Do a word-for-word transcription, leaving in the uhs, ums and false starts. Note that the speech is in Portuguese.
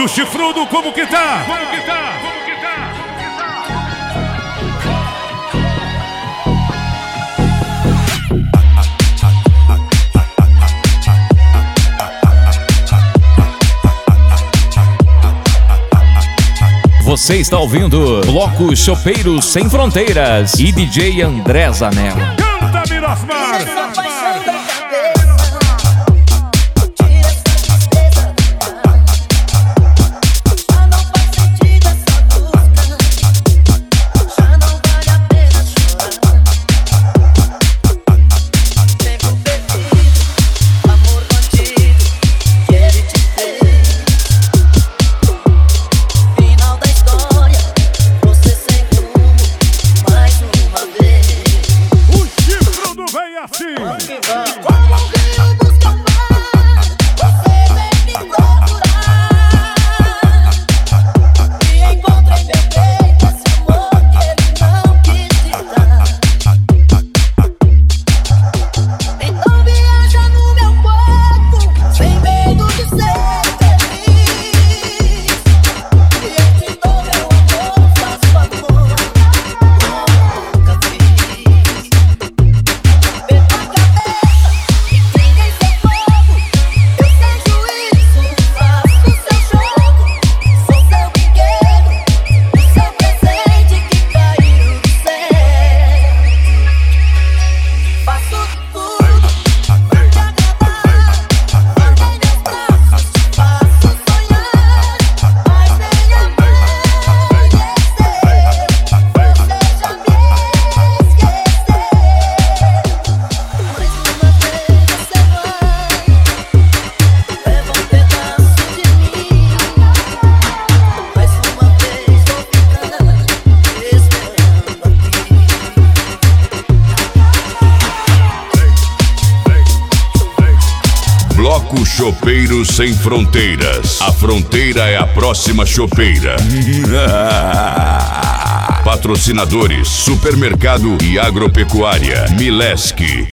o chifrudo, como que tá? Como que tá? Como que tá? Você está ouvindo Bloco Chopeiros Sem Fronteiras e D J André Zanella. Canta, Mirosmar! Bloco Chopeiros Sem Fronteiras. A fronteira é a próxima chopeira. Patrocinadores: Supermercado e Agropecuária Mileski.